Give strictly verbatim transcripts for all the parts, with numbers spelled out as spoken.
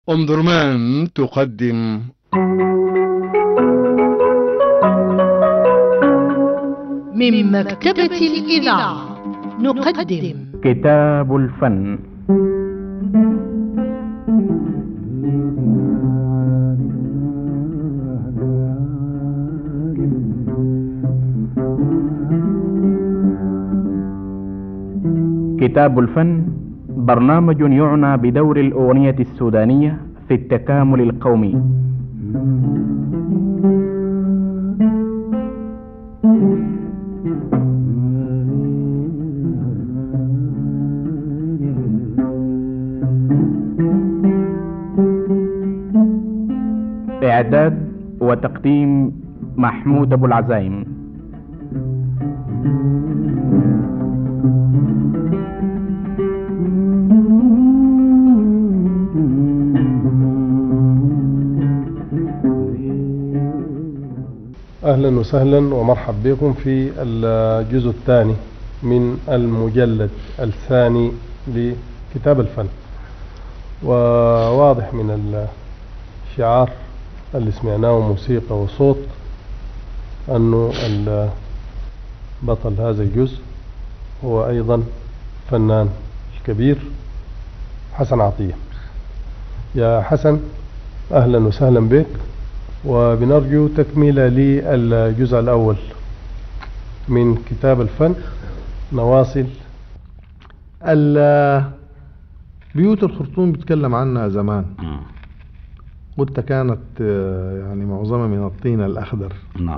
أم درمان تقدم من مكتبة الإذاعة نقدم كتاب الفن. كتاب الفن برنامج يعنى بدور الأغنية السودانية في التكامل القومي. إعداد وتقديم محمود أبو العزايم. أهلا وسهلا ومرحبا بكم في الجزء الثاني من المجلد الثاني لكتاب الفن. وواضح من الشعار اللي سمعناه موسيقى وصوت أنه بطل هذا الجزء هو أيضا فنان الكبير حسن عطية. يا حسن أهلا وسهلا بك، وبنرجو تكملة للجزء الأول من كتاب الفن. نواصل. بيوت الخرطوم بيتكلم عنها زمان، قلت كانت يعني معظمها من الطين الأخضر. نعم.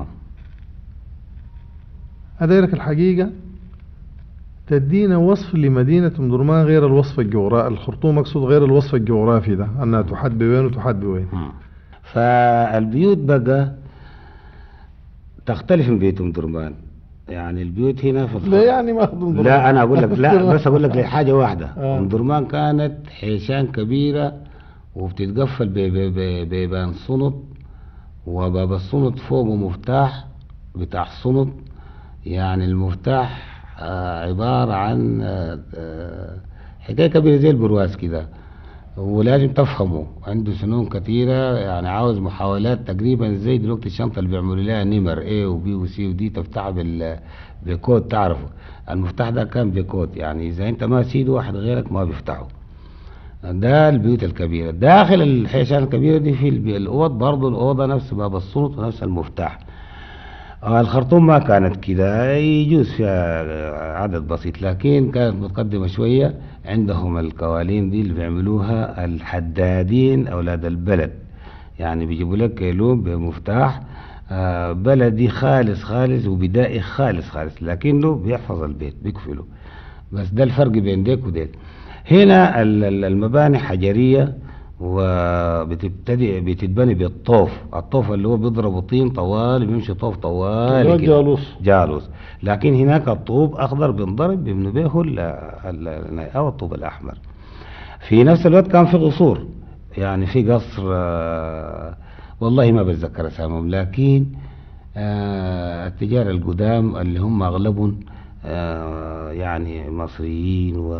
أديرك الحقيقة تدينا وصف لمدينة أم درمان غير الوصف الجغرافي. الخرطوم أقصد غير الوصف الجغرافي ده، أنها تحد بوين وتحد بوين. فالبيوت بقى تختلف من بيت أم درمان. يعني البيوت هنا في لا يعني ما أخذ لا أنا أقول لك لا بس أقول لك حاجة واحدة. آه. أم درمان كانت حيشان كبيرة وبتتقفل ببيبان صنط، وباب الصنط فوقه مفتاح بتاع الصنط. يعني المفتاح آه عبارة عن آه آه حكاية كبيرة زي البرواز كده، ولازم تفهمه. عنده سنون كثيرة، يعني عاوز محاولات تقريبا زي دلوقتي الشنطة اللي بيعملوا لها نمر A و B و C و D تفتحها بال بكود. تعرفه المفتاح ده كان بكود، يعني إذا أنت ما سيد واحد غيرك ما بيفتحه. ده البيوت الكبيرة. داخل الحيشان الكبيرة دي في الأوض برضو الأوضة نفس باب الصوت ونفس المفتاح. الخرطوم ما كانت كده، يجوز فيها عدد بسيط، لكن كانت متقدمة شوية. عندهم القوالين دي اللي بيعملوها الحدادين أولاد البلد، يعني بيجيبوا لك كيلوم بمفتاح بلدي خالص خالص وبدائي خالص خالص، لكنه بيحفظ البيت بيقفله. بس ده الفرق بين ديك وديك. هنا المباني حجرية وبتبتدي بتتبني بالطوف. الطوف اللي هو بيضربوا طين طوال بيمشي طوف طوال جالوس جالوس. لكن هناك الطوب اخضر بينضرب بيبنوا به او الطوب الاحمر. في نفس الوقت كان في قصور، يعني في قصر والله ما بتذكر اسامهم، لكن التجار القدام اللي هم اغلبهم يعني مصريين و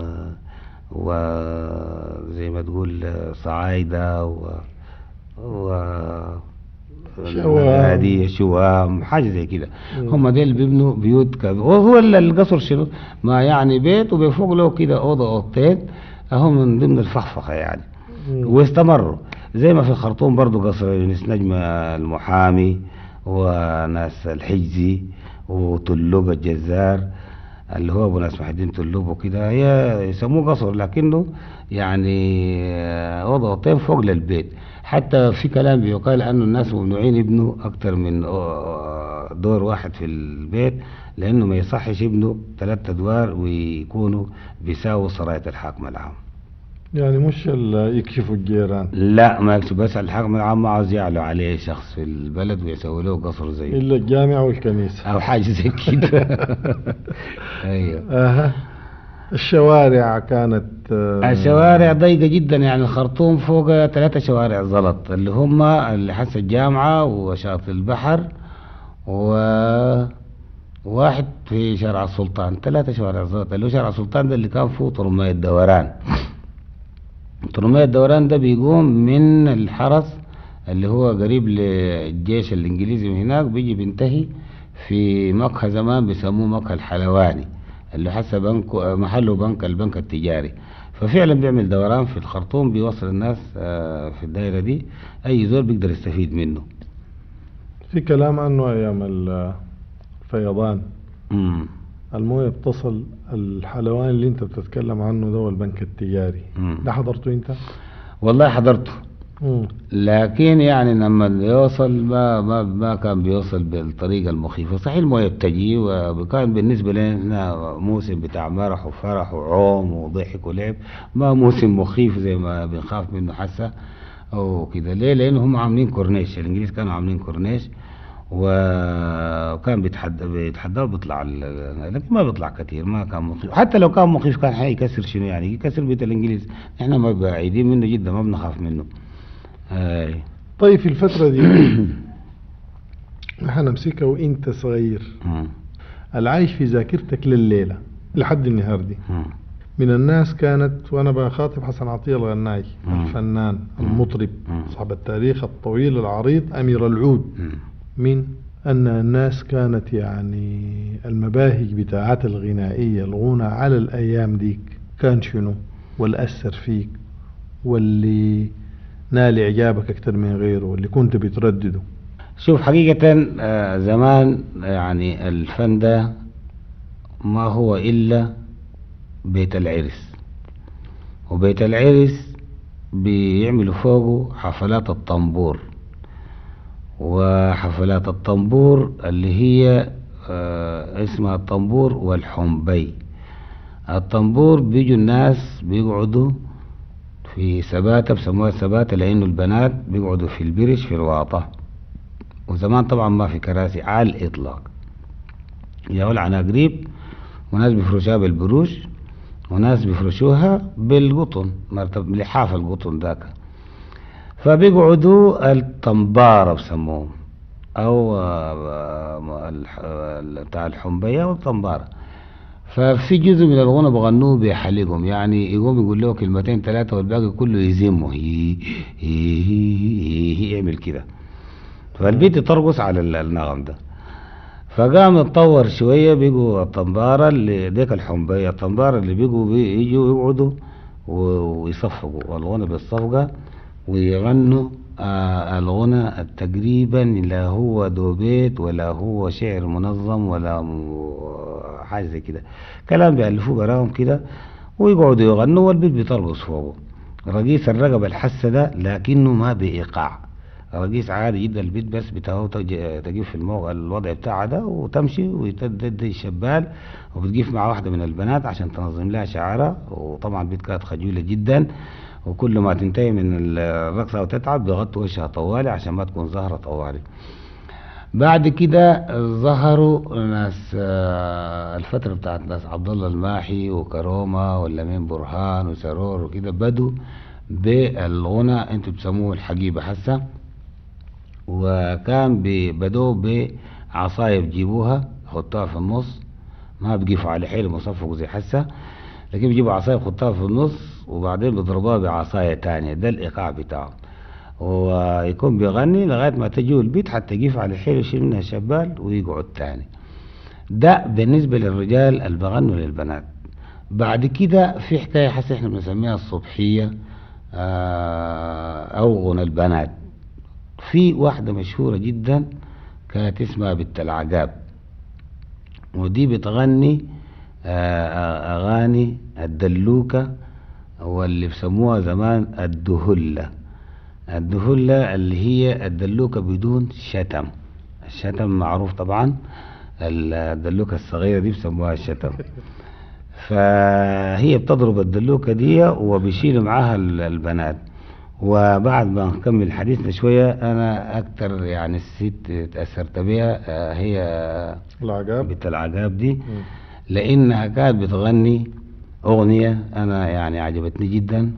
وزي ما تقول صعايدة و و هذه شوام حاجة زي كده. هم ديل بيبنوا بيوت كبيرة. وهو القصر شنو ما يعني بيت وبيفوق له كده أوضة أوضتين، هم من ضمن الفخفخة يعني. واستمروا زي ما في الخرطوم برضو قصر يونس نجم المحامي وناس الحجزي وطلوب الجزار اللي هو ابو ناس محدين طلوب وكده، هي يسموه قصر لكنه يعني اوضتين فوق للبيت. حتى في كلام بيقال انه الناس ممنوعين يبنوا اكتر من دور واحد في البيت، لانه ما يصحش يبنوا ثلاثة ادوار ويكونوا بيساووا سراية الحاكم العام. يعني مش يكشفوا الجيران، لا ما يكشف، بس الحاكم العام ما عاوز يعلو عليه شخص في البلد ويسوي له قصر زي الا الجامع والكنيسة او حاجة زي كده. ايوه. اها. الشوارع كانت الشوارع ضيقة جدا، يعني الخرطوم فوق ثلاثة شوارع زلط اللي هم اللي حس الجامعة وشاطئ البحر وواحد في شارع السلطان. ثلاثة شوارع زلط اللي هو شارع السلطان ده اللي كان فيه طرمية دوران. ترمية الدوران ده بيقوم من الحرس اللي هو قريب للجيش الانجليزي من هناك، بيجي بينتهي في مقهى زمان بيسموه مقهى الحلواني اللي حسب بنك محله بنك البنك التجاري. ففعلا بيعمل دوران في الخرطوم بيوصل الناس آه، في الدائرة دي، اي زول بيقدر يستفيد منه. في كلام عنه ايام الفيضان امم المويه بتصل الحلوان اللي انت بتتكلم عنه ده والبنك التجاري. مم. ده حضرته انت؟ والله حضرته، مم. لكن يعني لما يوصل ما ما ما كان بيوصل بالطريقة المخيفة. صحيح المويه بتجي، وكان بالنسبة لنا موسم بتاع مرح وفرح وعوم وضحك ولعب، ما موسم مخيف زي ما بنخاف منه حسا او كده. ليه؟ لانه هم عاملين كورنيش، الانجليز كانوا عاملين كورنيش وكان بيتحدى بيتحدى وبيطلع ال- لكن ما بيطلع كتير، ما كان مخيف. حتى لو كان مخيف كان حيكسر شنو يعني، يكسر بيت الانجليز. احنا ما بعيدين منه جدا، ما بنخاف منه. اي طيب في الفترة دي نحن نمسكها وانت صغير، مم. العايش في ذاكرتك لليلة لحد النهار دي مم. من الناس كانت، وانا بخاطب حسن عطية الغناي مم. الفنان المطرب مم. صاحب التاريخ الطويل العريض امير العود، مم. من ان الناس كانت يعني المباهج بتاعات الغنائية الغنى على الايام ديك كان شنو واللي اثر فيك واللي نال اعجابك اكتر من غيره واللي كنت بتردده؟ شوف حقيقة آه، زمان يعني الفن ده ما هو إلا بيت العرس، وبيت العرس بيعملوا فوقه حفلات الطنبور، وحفلات الطنبور اللي هي آه، اسمها الطنبور والحنبي. الطنبور بيجوا الناس بيقعدوا في سباتة، بسموها سباتة لأنه البنات بيقعدوا في البرش في الواطة، وزمان طبعا ما في كراسي على الإطلاق، يقول عنها قريب، وناس بيفرشوها بالبروش وناس بيفرشوها بالقطن، مرتب لحاف القطن ذاك. فبيقعدوا الطنبارة بسموهم، أو آه، الح- ال- بتاع الحنبية والطنبارة. ففي جزء من الغنى بغنوه بحلقهم، يعني يقوم يقول له كلمتين ثلاثة والباقي كله يزمه هي هي هي هي يعمل كده، فالبيت ترقص على ال- النغم ده. فقام اتطور شوية، بيجوا الطنبارة اللي ديك الحنبية، الطنبارة اللي بيجوا بيجوا يقعدوا و- ويصفقوا والغنى بالصفقة ويغنوا آه الغنى تقريبا لا هو دوبيت ولا هو شعر منظم ولا م- حاجة زي كده، كلام بيألفوه براهم كده ويقعدوا يغنوا والبيت بيطرقص فوقه. رقيص الرقبة الحسة ده لكنه ما بإيقاع، رقيص عادي جدا، البيت بس بتاعه تج- تجيب في الموقع الوضع بتاعها ده وتمشي وتدي الشبال، وبتجيب مع واحدة من البنات عشان تنظم لها شعرها. وطبعا البيت كانت خجولة جدا، وكل ما تنتهي من الرقصة وتتعب بيغطوا وشها طوالي عشان ما تكون ظاهرة طوالي. بعد كده ظهروا ناس آه، الفترة بتاعت ناس عبد الله الماحي وكرومة واللمين برهان وسرور وكده، بدوا بالغنى انتوا بتسموه الحقيبة حسا، وكان بي- بدوا بعصاية بيجيبوها يحطوها في النص، ما بيقفوا على حيل مصفق زي حسا، لكن بيجيبوا عصاية يحطوها في النص وبعدين بيضربوها بعصاية تانية، ده الإيقاع بتاعه. ويكون بيغني لغاية ما تجيه البيت حتى يقف على حيل يشيل منها شبال ويقعد تاني. ده بالنسبة للرجال اللي بغنوا للبنات. بعد كده في حكاية حسا احنا بنسميها الصبحية آه، أو غنى البنات. في واحدة مشهورة جدا كانت اسمها بنت العقاب، ودي بتغني آه، أغاني الدلوكة واللي بسموها زمان الدهلة. الدهلة اللي هي الدلوكة بدون شتم، الشتم معروف طبعا، الدلوكة الصغيرة دي بسموها الشتم. فهي بتضرب الدلوكة دي وبيشيلوا معاها ال- البنات. وبعد ما نكمل حديثنا شوية، أنا أكتر يعني الست تأثرت بها آه، هي العقاب. بنت العقاب دي، مم. لأنها كانت بتغني أغنية أنا يعني عجبتني جدا،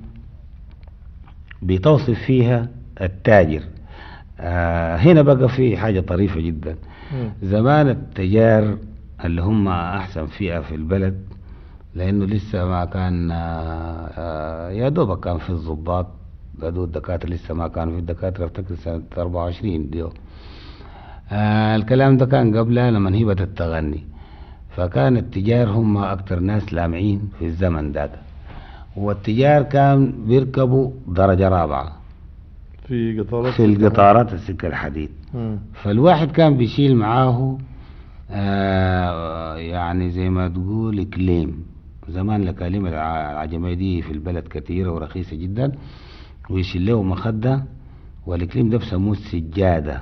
بتوصف فيها التاجر. آه هنا بقى في حاجة طريفة جدا. مم. زمان التجار اللي هم أحسن فئة في البلد لأنه لسه ما كان آه، يا دوبك كان في الضباط، بدو الدكاترة لسه ما كانوا في الدكاترة، افتكر سنة أربعة وعشرين ديو. آه الكلام ده كان قبل لما هبة التغني، فكان التجار هم أكتر ناس لامعين في الزمن ده، والتجار كان بيركبوا درجة رابعة في قطارات في القطارات السكة الحديد. مم. فالواحد كان بيشيل معاه آه يعني زي ما تقول كليم، زمان الأكاليم الع- العجمية دي في البلد كثيرة ورخيصة جدا، ويشيل له مخدة، والكليم ده بسموه السجادة.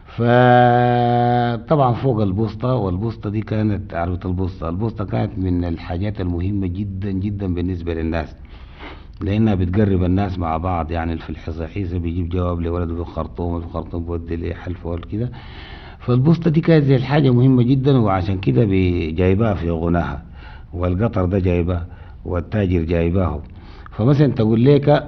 فطبعا فوق البوسطة، والبوسطة دي كانت عربة البوسطة، البوسطة كانت من الحاجات المهمة جدا جدا بالنسبة للناس، لأنها بتقرب الناس مع بعض. يعني في الحصيحيسة بيجيب جواب لولده في الخرطوم، وفي الخرطوم بودي ليه حلفه كده. فالبوسطة دي كانت زي الحاجة مهمة جدا، وعشان كده جايباها في غناها، والقطر ده جايباه، والتاجر جايباه. فمثلا تقول لك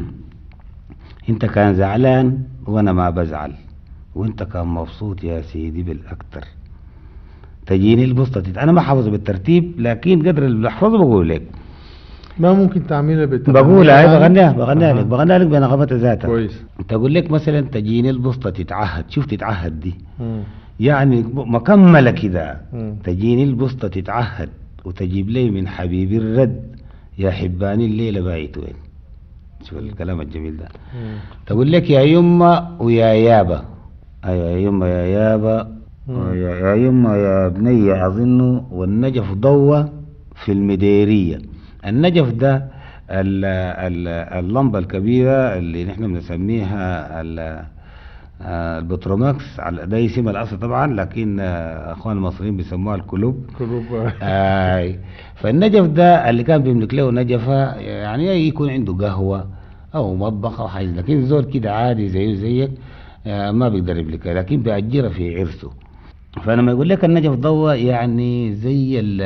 انت كان زعلان وانا ما بزعل، وانت كان مبسوط يا سيدي بالاكتر، تجيني البوسطة تت... انا ما حافظه بالترتيب، لكن قدر اللي بحفظه بقول لك. ما ممكن تعملها بالتغنية بقولها، يعني؟ بغنيها بغنيها لك أها. بغنيها لك بنغمتها ذاتها. كويس. تقول لك مثلا تجيني البوسطة تتعهد، شوف تتعهد دي مم. يعني مكملة كده. مم. تجيني البوسطة تتعهد، وتجيب لي من حبيبي الرد، يا حباني الليلة بايت وين. شوف الكلام الجميل ده. مم. تقول لك يا يما ويا يابا، ايوه يا يما يا يابا، مم. يا يا يما يا بني اظن، والنجف ضوى في المديرية. النجف ده ال- ال- اللمبة الكبيرة اللي نحن بنسميها ال- آه، البتروماكس، على ده اسم الاصل طبعا، لكن آه، اخوان المصريين بيسموها الكلوب. كلوب. اي. فالنجف ده اللي كان بيملك له نجفة، يعني يكون عنده قهوة او مطبخ او حاجة، لكن زول كده عادي زيه زيك آه، ما بيقدر يملكها، لكن بيأجرها في عرسه. فلما يقول لك النجف ضوء يعني زي ال-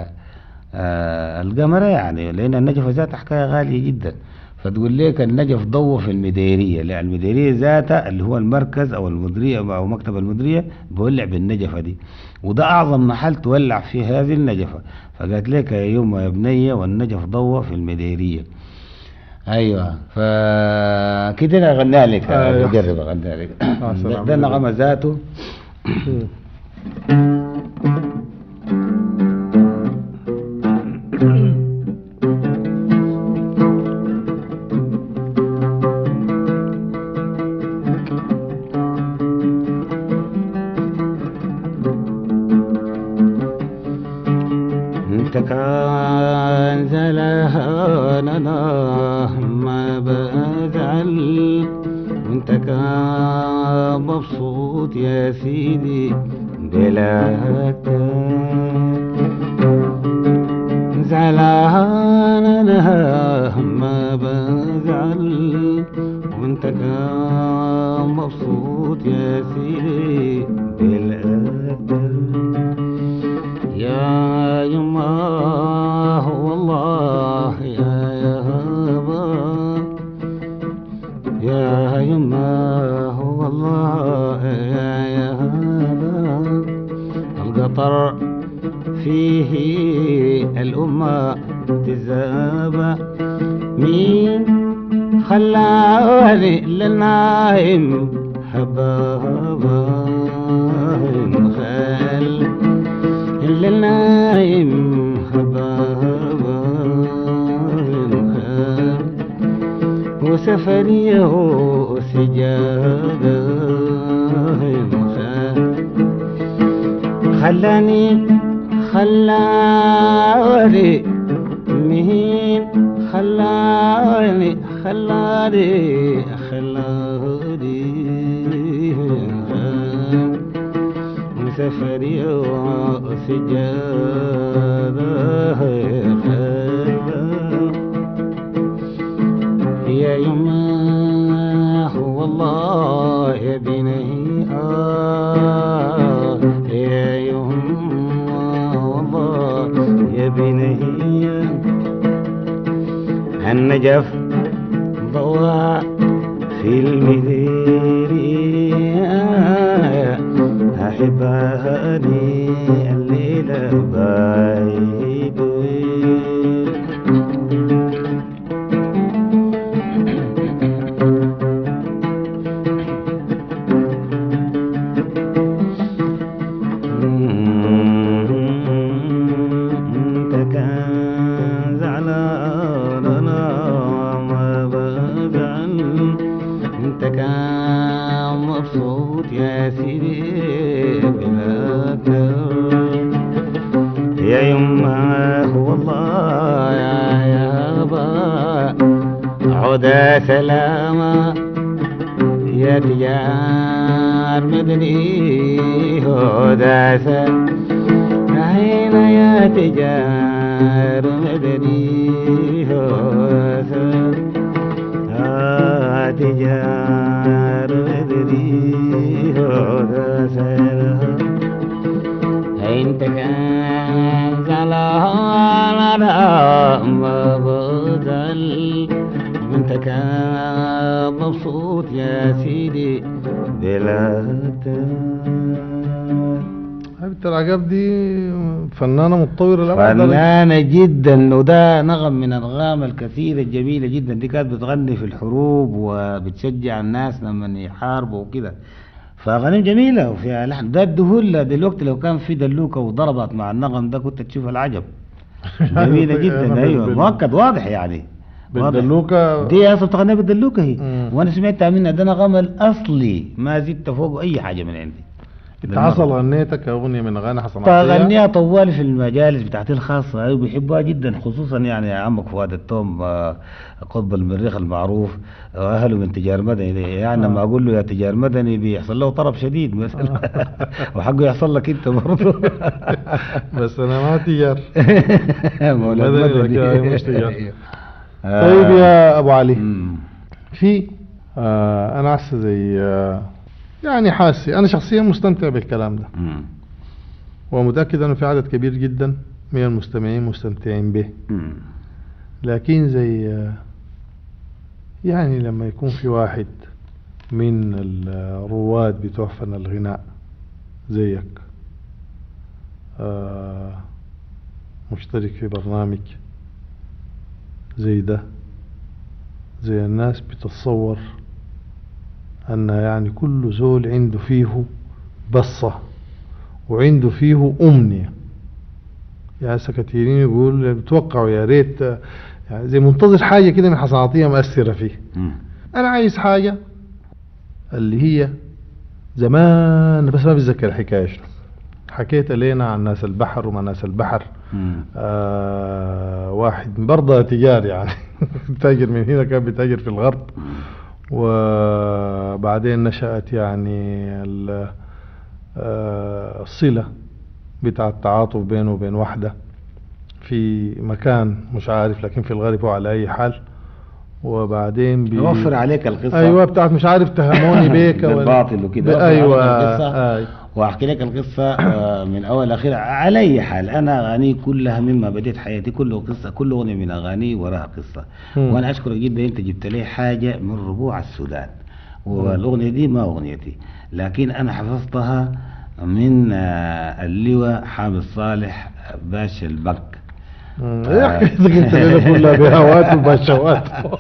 آه، القمرة، يعني لأن النجفة ذاتها حكاية غالية جدا. فتقول لك النجف ضوء في المديرية، لأن المديرية ذاتها اللي هو المركز أو المديرية أو مكتب المديرية بيولع بالنجفة دي، وده أعظم محل تولع فيه هذه النجفة. فقالت لك يا يوم يا بنية والنجف ضوء في المديرية. أيوة، فكده أنا أغنيها لك. آه، أجرب أغنيها لك. آه، ده- سلام ده عليكم. النغمة ذاته. مم. انت كان زلهاننا ما بزعل، وانت كان مبسوط يا سيدي بلاك، زعلاننا ما بزعل، وانت كان مبسوط يا سيدي بلاك. يا يما والله يا يابا، يا يما والله يا يابا، القطر فيه الأمة تزابى، مين خلاني للنايم هبابا، خل اللي النايم هبابا، وسفريه سجادة، خلاني خلاني مين خلاني خلاني خلاني مسافري وسجادة، يا يما والله يا بني آه، يا يما والله يا بني، النجف ضوى في المديرية، أحبها الليلة بايد وين. بودن انت كان مبسوط يا سيدي بلاك يا يمه والله يا يابا عدا سلامة يا تجار مدني عدا سلامة يا تجار مدني عدا سلامة تجار مدني عدا سلامة انت كان زعلان ما بدل انت كان مبسوط يا سيدي بلاد. حبيبة العقاب دي فنانة متطورة الأبعد، فنانة جدا، وده نغم من الأنغام الكثيرة الجميلة جدا. دي كانت بتغني في الحروب وبتشجع الناس لما يحاربوا وكده، فأغاني جميلة وفيها لحن. ده الدهول دلوقتي لو كان في دلوكة وضربت مع النغم ده كنت تشوف العجب. جميلة جدا. أيوة مؤكد واضح يعني بالدلوكة دي اصلا بتغنيها بالدلوكة هي. مم. وانا سمعتها منها ده نغم الاصلي ما زدت فوق اي حاجة من عندي. انت حصل غنيتها كأغنية من اغاني حسن عطية؟ غنيها طوال في المجالس بتاعتي الخاصة، ايوه بيحبوها جدا، خصوصا يعني عمك فؤاد التوم قطب المريخ المعروف واهله من تجار مدني، يعني لما آه. اقول له يا تجار مدني بيحصل له طرب شديد مثلا. آه. وحقه يحصل لك انت برضه. بس انا ما تجار مدني مدني مش تجار. طيب يا ابو علي، مم. في آه انا هسه زي آه يعني حاسي انا شخصيا مستمتع بالكلام ده، مم. ومتاكد انه في عدد كبير جدا من المستمعين مستمتعين به، مم. لكن زي آه يعني لما يكون في واحد من الرواد بتوع فن الغناء زيك آه مشترك في برنامج زي ده، زي الناس بتتصور أن يعني كل زول عنده فيه بصة وعنده فيه أمنية. يعني كثيرين يقول بتوقعوا يا ريت يعني زي منتظر حاجة كده من حسن عطية مؤثرة فيه. م. أنا عايز حاجة اللي هي زمان بس ما بتذكر الحكاية شنو حكيت لنا عن ناس البحر وما ناس البحر. آه واحد برضه تجار يعني تاجر من هنا كان بيتاجر في الغرب، وبعدين نشأت يعني الصلة بتاع التعاطف بينه وبين واحدة في مكان مش عارف لكن في الغرب وعلى أي حال، وبعدين بيوفر عليك القصة. أيوة بتاعت مش عارف تهموني بيك بالباطل وكده. أيوة آه واحكي لك القصة من اول لاخير. على اي حال انا اغاني كلها مما بديت حياتي كله قصة، كل اغنية من اغاني وراها قصة. مم. وانا اشكرك جدا انت جبت لي حاجة من ربوع السودان، والاغنية دي ما اغنيتي لكن انا حفظتها من اللواء حامد صالح باشا البنك. انت كلها بهوات وبشوات.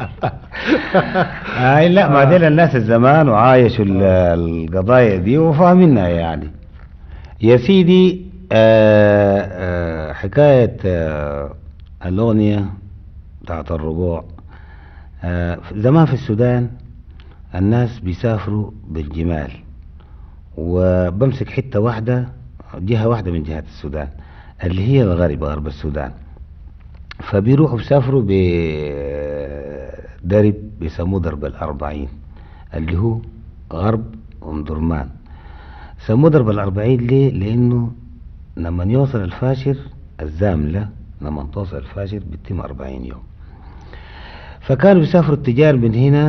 اي لا ما ديل الناس الزمان وعايشوا القضايا دي وفاهمينها يعني. يا سيدي آآ آآ حكاية آآ الاغنية بتاعت الربوع. زمان في السودان الناس بيسافروا بالجمال، وبمسك حتة واحدة جهة واحدة من جهات السودان اللي هي الغرب غرب السودان، فبيروحوا بيسافروا بدرب بيسموه درب الأربعين اللي هو غرب أم درمان. سموه درب الأربعين ليه؟ لأنه لما يوصل الفاشر الزاملة لما توصل الفاشر بتتم أربعين يوم. فكانوا بيسافروا التجار من هنا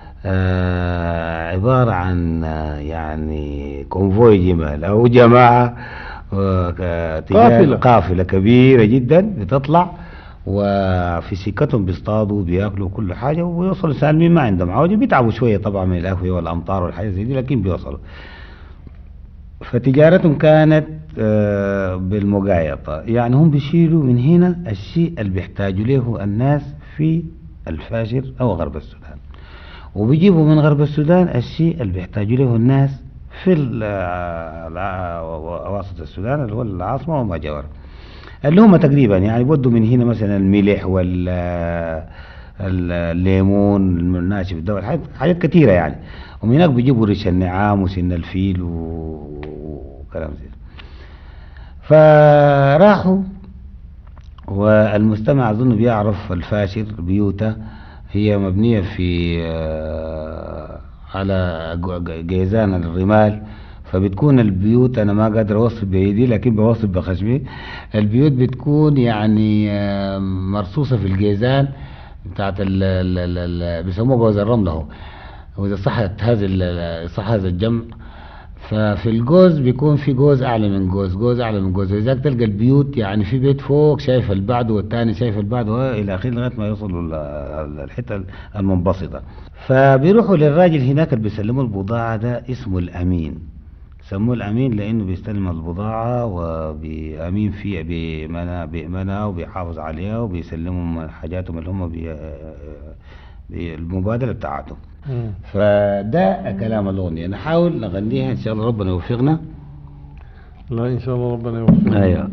آه عبارة عن آه يعني كونفوي جمال أو جماعة آه قافلة قافلة كبيرة جدا بتطلع، وفي سكتهم بيصطادوا بياكلوا كل حاجة ويوصلوا سالمين ما عندهم عوجة. بيتعبوا شوية طبعا من الأهوية والأمطار والحاجات زي دي لكن بيوصلوا. فتجارتهم كانت آه بالمقايطة، يعني هم بيشيلوا من هنا الشيء اللي بيحتاجوا له الناس في الفاشر أو غرب السودان، وبيجيبوا من غرب السودان الشيء اللي بيحتاجوا له الناس في وسط السودان اللي هو العاصمة وما جاور اللي هم تقريبا يعني بودوا من هنا مثلا الملح وال الليمون الناشف الدواء، حاجات, حاجات كتيرة يعني. ومن هناك بيجيبوا ريش النعام وسن الفيل وكلام زي ده. فراحوا، والمستمع أظن بيعرف الفاشر بيوته هي مبنية في على جيزان الرمال، فبتكون البيوت، أنا ما قادر أوصف بإيدي لكن بوصف بخشمي، البيوت بتكون يعني مرصوصة في الجيزان بتاعت ال بيسموه جوز الرمل اهو، وإذا صحت هذا صح هذا الجمع. ففي الجوز بيكون في جوز أعلى من جوز، جوز أعلى من جوز، ولذلك تلقى البيوت يعني في بيت فوق شايف البعد والتاني شايف البعد إلى آخره لغاية ما يوصلوا الحتة المنبسطة. فبيروحوا للراجل هناك اللي بيسلموا البضاعة، ده اسمه الأمين، سموه الأمين لأنه بيستلم البضاعة وبأمين فيها بيأمنها وبيحافظ عليها وبيسلمهم حاجاتهم اللي هم بي بالمبادلة بتاعتهم. فده كلام الأغنية، نحاول نغنيها إن شاء الله ربنا يوفقنا. لا إن شاء الله ربنا يوفقنا. أيوة.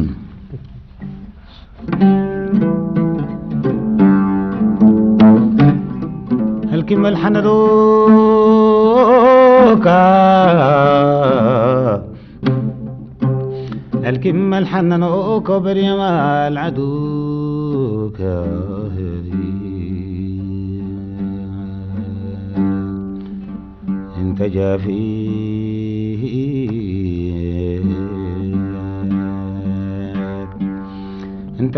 الكلمة الحندوكا الكلمة الحننوكا بريما العدوكا انت جافي انت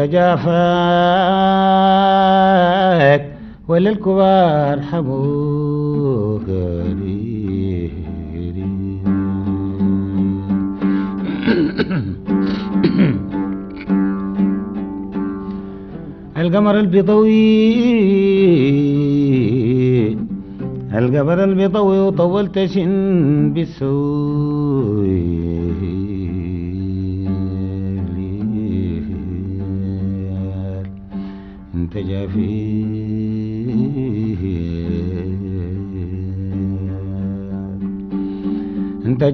جافاك ولا الكبار حبوك القمر البيضوي القمر البيضوي وطولت شن بالسوي انت جافي انت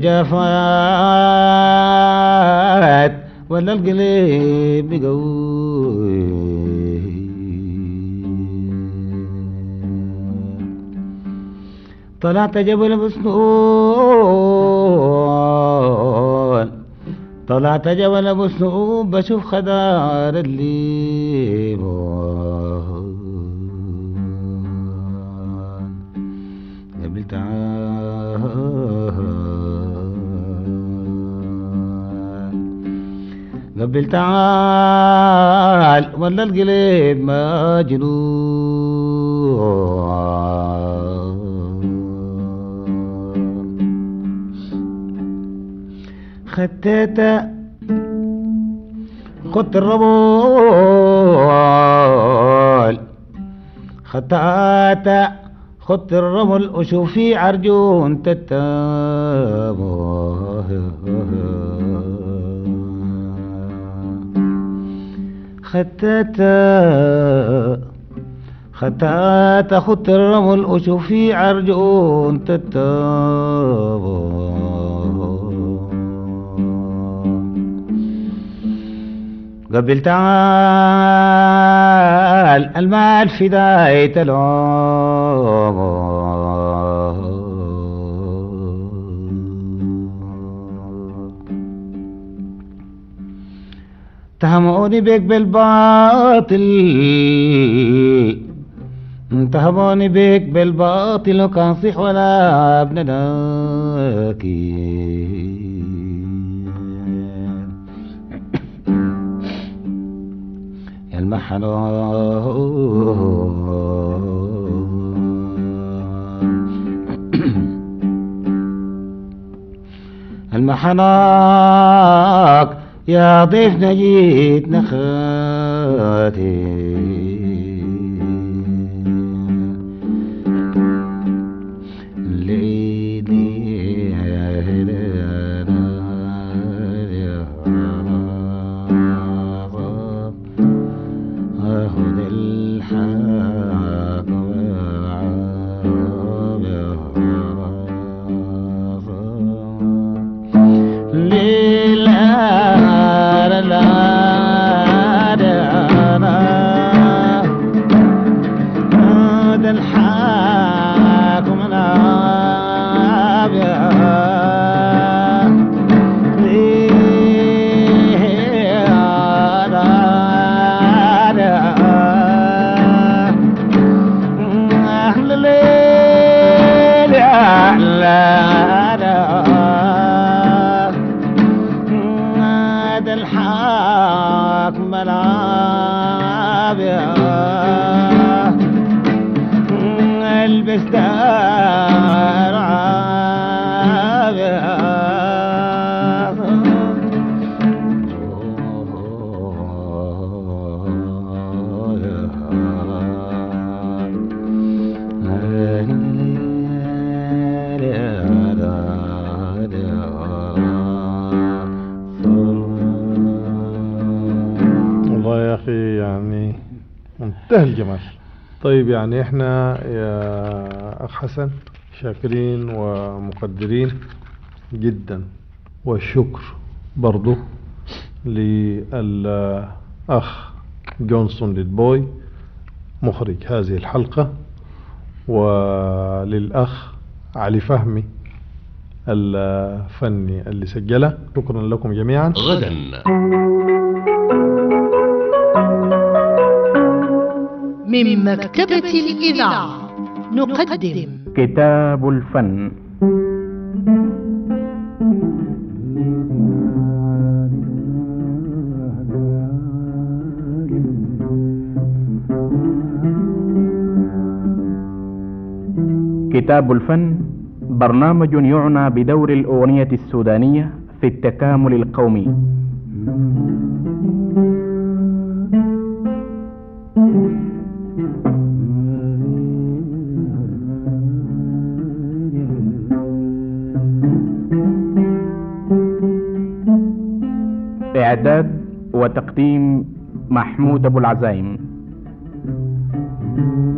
جافات ولا القلب بقوي طلعت جبل بسنون طلعت جبل بسنون بشوف خدار الليمون قبل تعال قبل تعال ولا القلب مجنون خدت خدت الرمل خدت خدت الرمل وشوفي عرجون تتامو خدت خدت خدت الرمل وشوفي عرجون تتامو قبل تعال المال في داية العمر تهموني بيك بالباطل تهموني بيك بالباطل وكان صيح ولا ابن ناكي المحناك المحناك يا ضيف نجيت نخاتي لا لا لا هذا الحق ملعب يا البس ترعب يا والله يا أخي يعني منتهى الجمال. طيب يعني احنا يا أخ حسن شاكرين ومقدرين جدا، والشكر برضو للأخ جونسون ليدبوي مخرج هذه الحلقة، وللأخ علي فهمي الفني اللي سجله. شكرا لكم جميعا. غدا من مكتبة الإذاعة نقدم كتاب الفن. كتاب الفن برنامج يعنى بدور الأغنية السودانية في التكامل القومي. إعداد وتقديم محمود أبو العزايم.